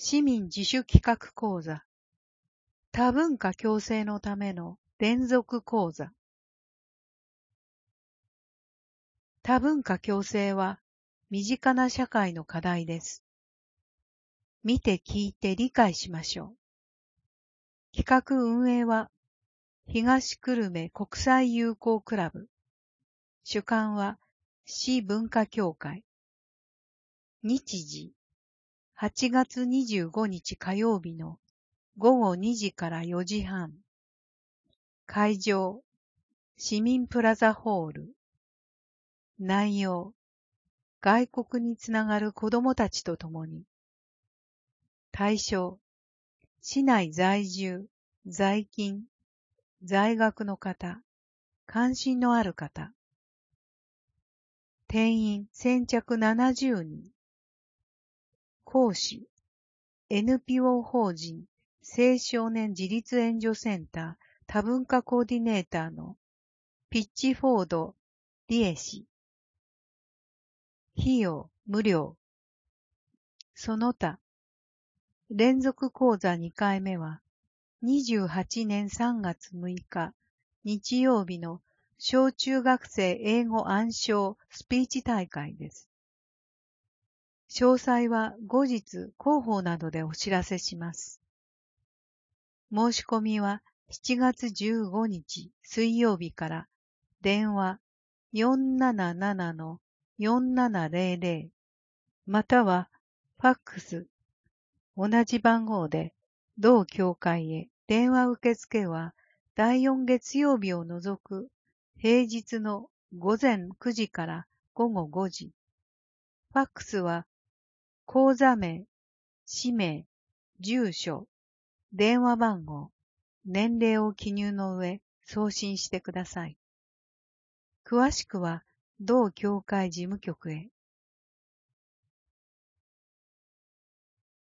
市民自主企画講座、多文化共生のための連続講座。多文化共生は身近な社会の課題です。見て聞いて理解しましょう。企画運営は東久留米国際友好クラブ。主管は市文化協会。日時8月25日火曜日の午後2時から4時半。会場市民プラザホール。内容外国につながる子どもたちと共に。対象市内在住、在勤、在学の方、関心のある方。定員先着70人。講師 NPO 法人青少年自立援助センター多文化コーディネーターのピッチフォード・リエ氏。費用無料。その他連続講座2回目は28年3月6日日曜日の小中学生英語暗唱スピーチ大会です。詳細は後日広報などでお知らせします。申し込みは7月15日水曜日から電話 477-4700 またはファックス同じ番号で同協会へ。電話受付は第4月曜日を除く平日の午前9時から午後5時。ファックスは口座名、氏名、住所、電話番号、年齢を記入の上送信してください。詳しくは同協会事務局へ。